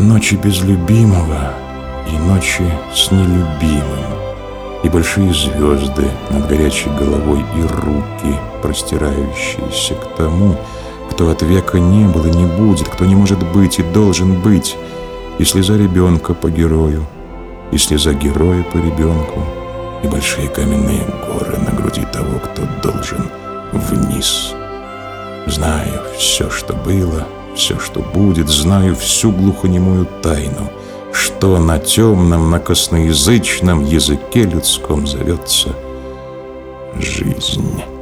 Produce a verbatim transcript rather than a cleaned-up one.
Ночи без любимого и ночи с нелюбимым, и большие звезды над горячей головой, и руки, простирающиеся к тому, кто от века не был и не будет, кто не может быть и должен быть, и слеза ребенка по герою, и слеза героя по ребенку, и большие каменные горы на груди того, кто должен вниз. Знаю все, что было, все, что будет, знаю всю глухонемую тайну, что на темном, на косноязычном языке людском зовется жизнь.